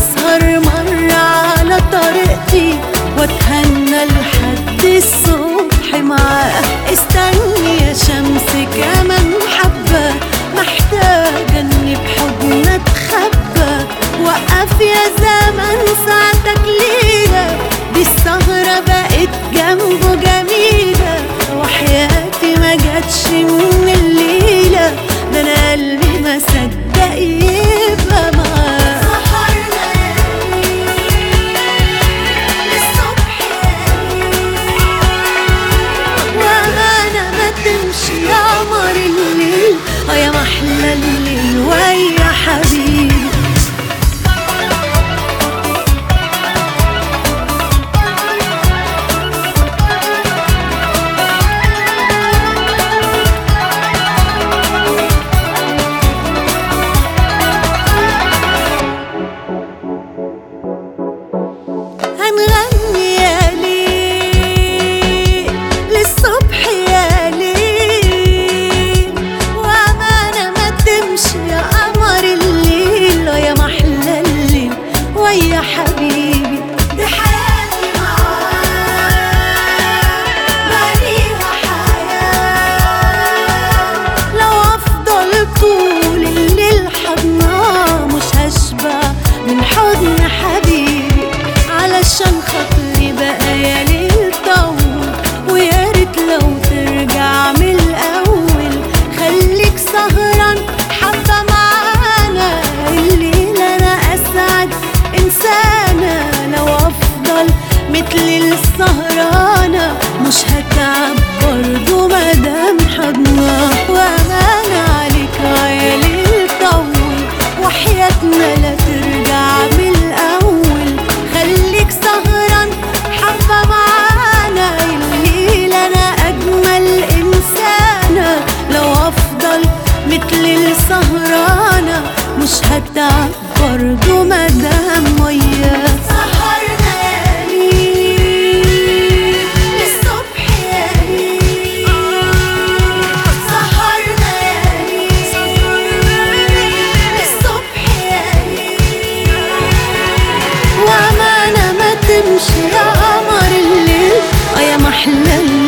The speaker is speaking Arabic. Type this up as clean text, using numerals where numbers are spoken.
أسهر مرة على طريقتي واتهنى لحد الصبح معاه. استني يا شمس كمان حبة، محتاجة اني بحضنك اتخبى. وقف يا زمن ساعتك ليلة، دي السهرة بقت جنبه جميلة. وحياتي ما جاتش من الليلة، ده انا قلبي ما صدق يبقى معاه. سهرنا للصبح وأمانة ما تمشي يا قمر الليل، يا محلى الليل ويا حبيبي. هنغني يا ليل للصبح يا ليل، وأمانة ما تمشي يا قمر الليل، يا محلى الليل ويا حبيبي. دي حياتي معاك بقيها حياة، لو أفضل طول الليل حضناه مش هشبع من حضن حبيبي. علشان خاطري بقى يا ليل طول، ويا ريت لو ترجع من الأول. خليك سهران حبة معانا الليلة، أنا أسعد إنسانة. لو أفضل مثل السهرانة مش هتعب برضو مادام حضناه. وأمانة عليك يا ليل طول، وحياتنا لا ترجع من الأول. خليك سهران حبة معانا الليلة، أنا أجمل إنسانة. لو أفضل مثل السهرانة مش هتعب برضو مادام وياك. سهرنا يا ليل للصبح يا ليل، سهرنا يا ليل للصبح يا ليل، وأمانة ما تمشي يا قمر الليل، يا محلى الليل